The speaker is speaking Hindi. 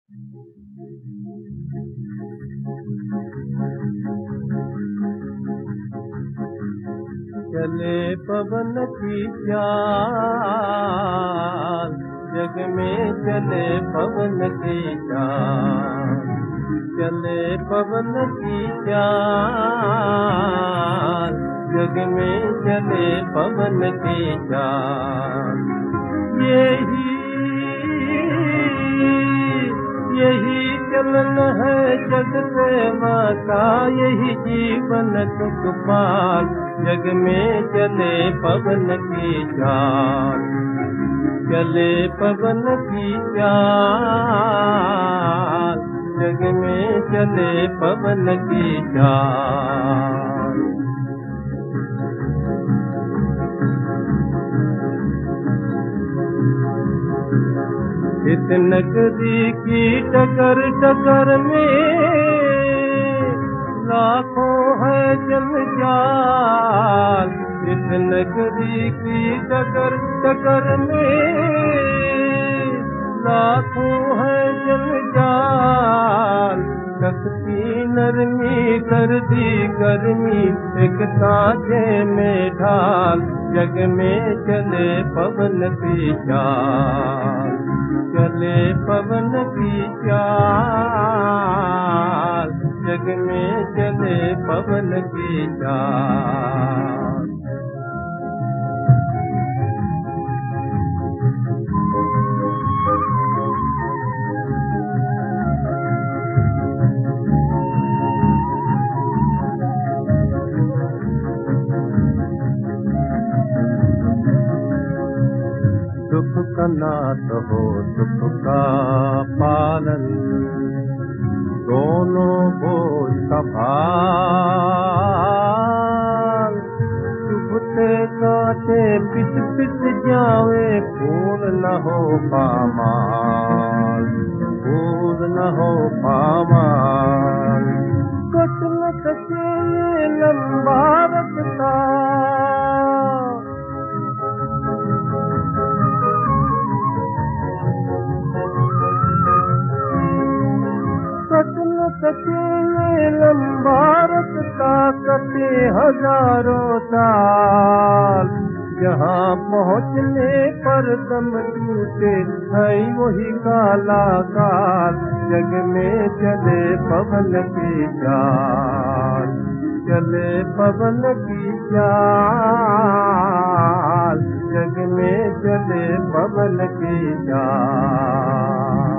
चले पवन की चाल, जग में चले पवन की चाल, चले पवन की चाल, जग में चले पवन की चाल। यही चलन है जग सेवा का, यही जीवन सुख पाल, जग में चले पवन की चाल, चले पवन की चाल, जग में चले पवन की चाल। इस नगरी की टकर टकर में लाखों है जंजाल, इस नगरी की टकर टकर में लाखों है जंजाल। शक्ति नरमी कर दी गर्मी एक साझे में ढाल, जग में चले पवन की चाल, चले पवन की चाल, जग में चले पवन की चाल। सुख का नाथ हो सुख का पालन, दोनों बोझ का भार। चुभते काटे पिस पिस जावे, पूर्ण न हो पामाल, पूर्ण न हो पामाल। कट न सके ये लंबा रखता, कटे ये लंबा रखता, कटे हजारों साल। जहाँ पहुँचने पर दम टूटे है वही काला काल, जग में चले पवन की चाल, चले पवन की चाल, जग में चले पवन की चाल।